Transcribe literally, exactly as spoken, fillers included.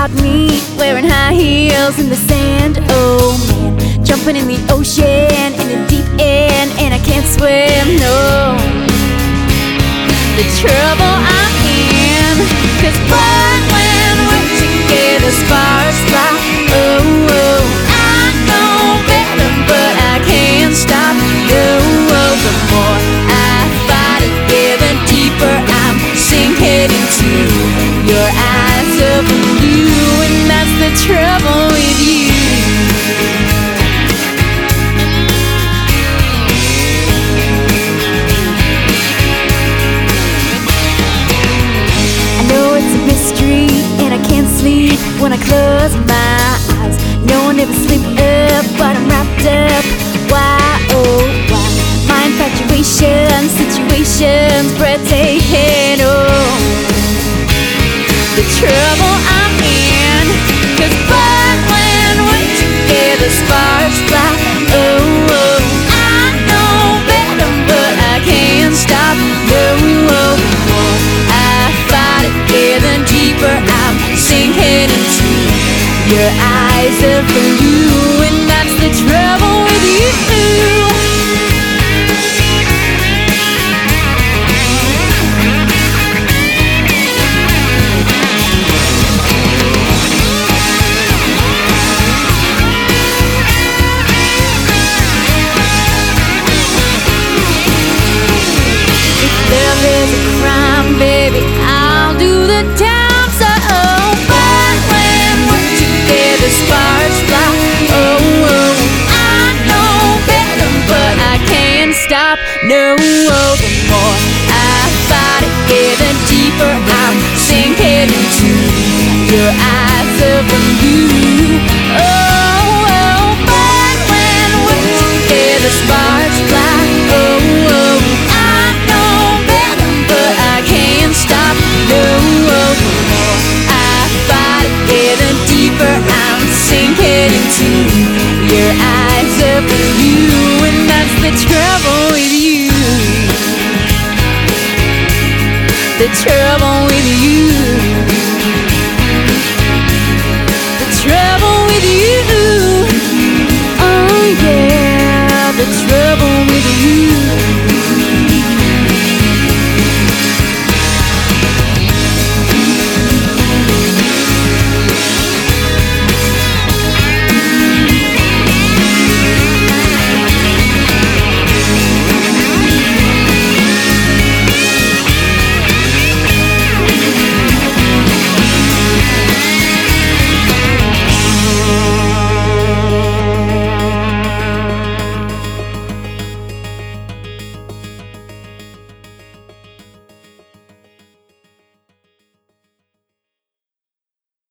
about me wearing high heels in the sand. Oh man, jumping in the ocean in the deep end, and I can't swim, no. The trouble I'm in, 'cause but when we're together sparks fly. Oh, oh, I know better, but I can't stop. No, oh, the more I fight it, yeah, the deeper I'm sinking into your eyes of blue, and that's the trouble with you. I know it's a mystery, and I can't sleep when I close my eyes. No one ever sleep up, but I'm wrapped up. Why, oh, why? My infatuation, situations breathtaking, oh. The trouble I'm in, 'cause but when we're together sparks fly. Oh, oh, I know better, but I can't stop. No, oh, the more I fight it, yeah, the deeper I'm sinking into your eyes of blue, and that's the trouble with you. Baby, I'll do the time, so oh, but when we're together sparks fly. Oh, oh, I know better, but I can't stop. No, oh, the more I fight it, yeah, the deeper I'm sinking into your eyes of blue. Oh, oh, but when we're together sparks fly. Oh, oh, I know better, but I can't stop. No, oh, the more I fight it, yeah, the deeper I'm sinking into your eyes of blue, and that's the trouble with you. The trouble with you. The trouble with you. Oh yeah, the trouble with you.